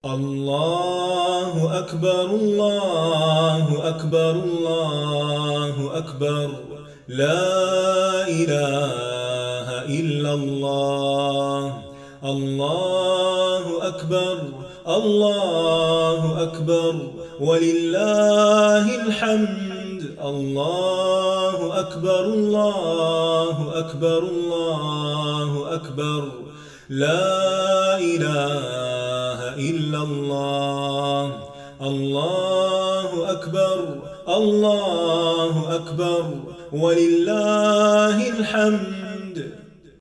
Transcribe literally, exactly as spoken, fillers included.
الله أكبر الله أكبر الله أكبر لا إله إلا الله. الله أكبر الله أكبر ولله الحمد. الله أكبر الله أكبر الله أكبر لا إله إلا الله. الله أكبر الله أكبر ولله الحمد.